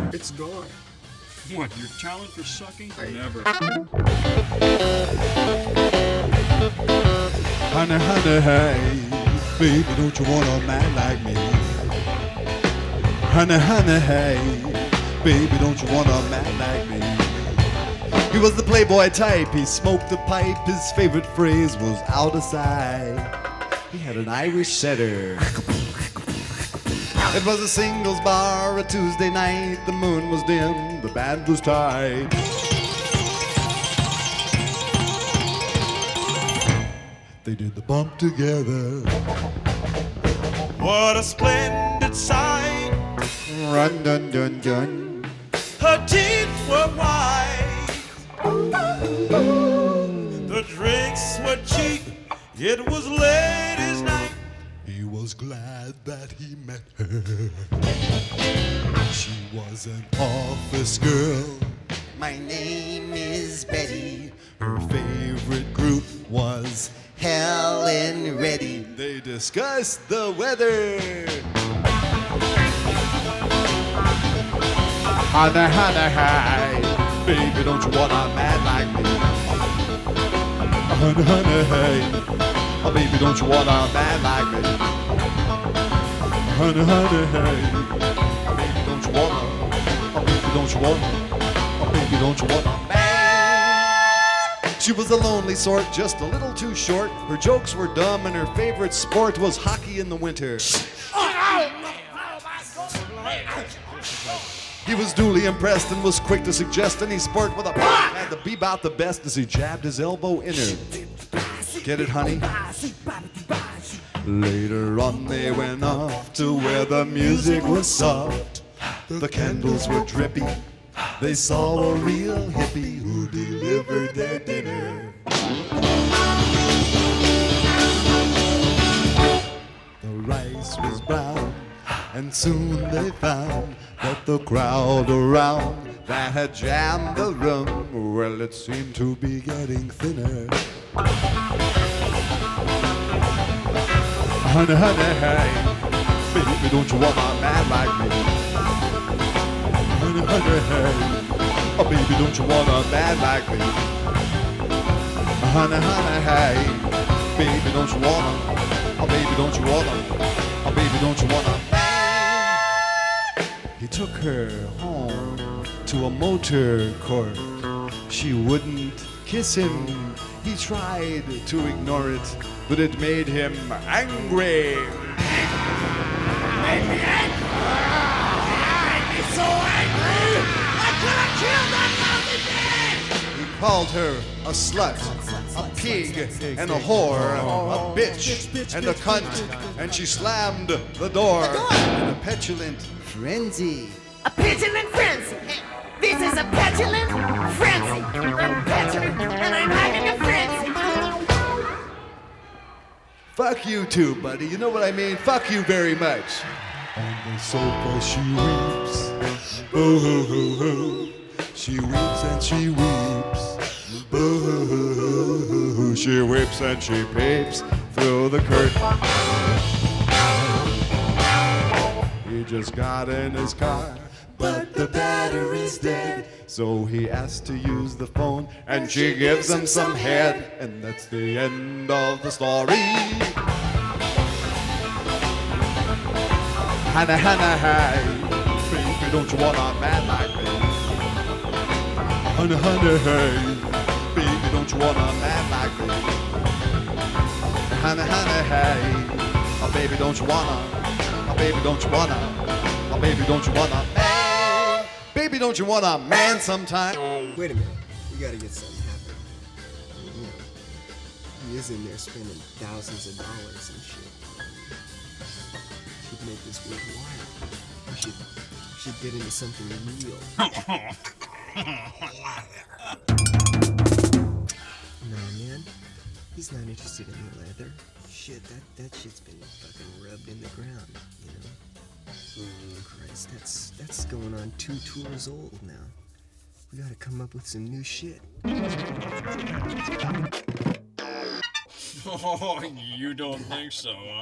It's gone. What, your talent for sucking? Never. Honey, honey, hey, baby, don't you want a man like me? Honey, honey, hey, baby, don't you want a man like me? He was the playboy type, he smoked a pipe, his favorite phrase was out of sight. He had an Irish setter. It was a singles bar, a Tuesday night, the moon was dim, the band was tight. They did the bump together. What a splendid sight. Run, dun, dun, dun. Her teeth were white. The drinks were cheap. It was ladies' night. He was glad that he met her. She was an office girl. My name is Betty. Her favorite group was Helen Reddy. They discussed the weather. Honey, honey, hey, baby, don't you want a man like me? Honey, honey, hey, oh, baby, don't you want a man like me? Honey, honey, hey, oh, baby, don't you want a, oh, baby, don't you want a, oh, baby, don't you want a man? She was a lonely sort, just a little too short. Her jokes were dumb and her favorite sport was hockey in the winter. He was duly impressed and was quick to suggest any sport with a puck had to be about the best as he jabbed his elbow in her. Get it, honey? Later on they went off to where the music was soft. The candles were drippy. They saw a real hippie who delivered their dinner. The rice was brown, and soon they found that the crowd around that had jammed the room, well, it seemed to be getting thinner. Honey, honey, hey, baby, don't you want a man like me? Honey, honey, hey, oh, baby, don't you want a man like me? Honey, honey, hey, baby, don't you want a, oh, baby, don't you want a, oh, baby, don't you want a man? He took her home to a motor court. She wouldn't kiss him. He tried to ignore it, but it made him angry. Made me angry. Made me so angry. I could have killed that lousy bitch. He called her a slut, a pig, and a whore, a bitch, and a cunt, and she slammed the door in a petulant frenzy. A petulant frenzy. This is a petulant frenzy. I'm petulant and I'm having a frenzy. Fuck you too, buddy. You know what I mean? Fuck you very much. On the sofa she weeps. Boo-hoo-hoo-hoo. She weeps and she weeps. Boo-hoo-hoo-hoo. She weeps and she peeps through the curtain. He just got in his car, but the battery's dead. So he asked to use the phone, and she gives him some head. And that's the end of the story. Hannah, Hannah, hey, baby, don't you want a man like me? Honey, honey, hey, baby, don't you want a man like me? Honey, honey, hey, oh, baby, don't you wanna? Oh, baby, don't you wanna? Oh, baby, don't you wanna? Man, baby, don't you want a man sometime? Wait a minute. We gotta get something happening. You know, he is in there spending thousands of dollars and shit. Should make this worthwhile. We should get into something real. Nah, man. He's not interested in the leather. Shit, that shit's been fucking rubbed in the ground, you know? Christ, that's going on 2 tours old now. We gotta come up with some new shit. Oh, you don't think so, huh?